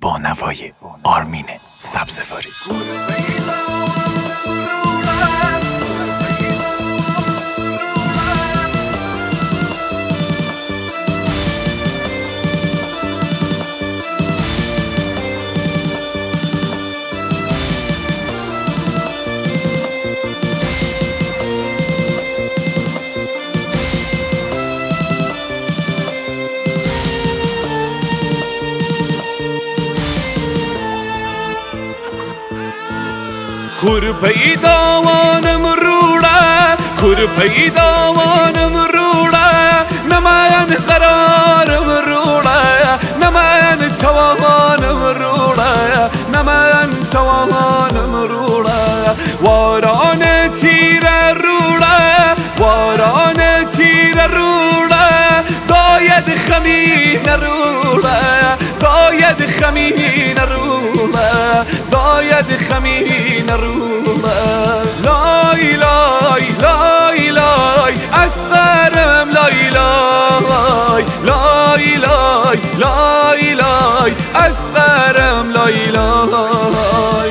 با نوای آرمین سبزواری. پیداوانم روڑا پیداوانم روڑا نماین قرارم روڑا نماین توانم روڑا نماین توانم روڑا واران تیر روڑا واران تیر روڑا داید خمین روڑا داید خمین روڑا داید خمین روڑا لای لای لای لای اصغرم لای لای لای لای لای لای اصغرم لای لای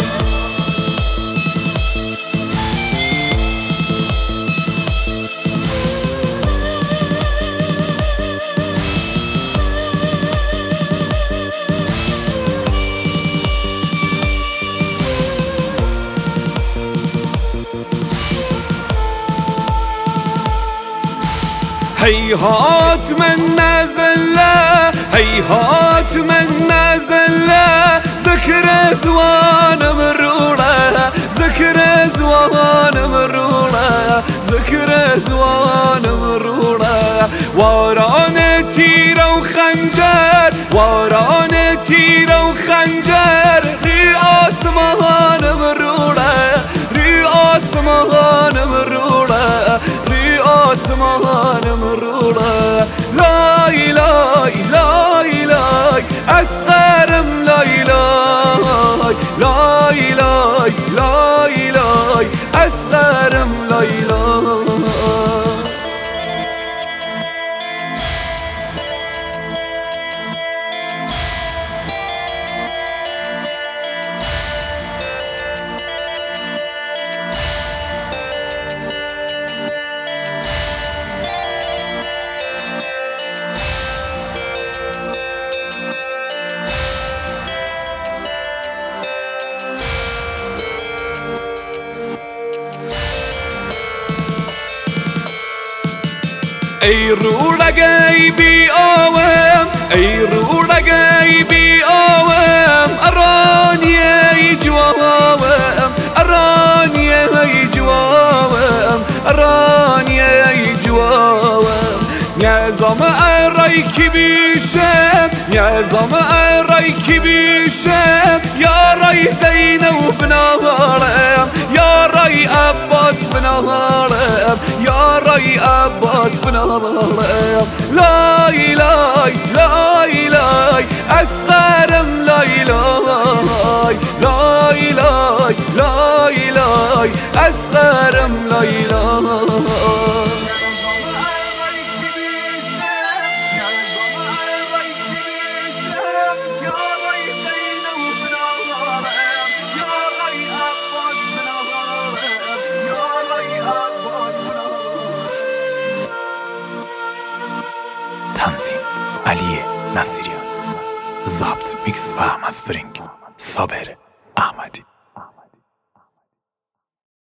هيهات من نزله هيهات من نزله ذكر زوان مروره ذكر زوان مروره ذكر زوان مروره واران تیر و خنجر واران تیر و خنجر ری آسمان مروره ری آسمان مروره ری آسمان مروره لای لای لای لای اصغرم لای لای لای لای لای لای اصغرم لای لای ای روڑگی بی آوام ای روڑگی بی آوام ارانیه جوام ارانیه جوام ارانیه جوام نظام ارای کی بیشم نظام ارای کی بیشم یا رای زینب بنارم یا رای عباس بنارم یا رای عباس بنارم لای لای لای لای اصغرم لای لای لای لای لای لای اصغرم لای لای تنظیم علی نصیریان، ضبط میکس و مسترینگ صابر احمدی.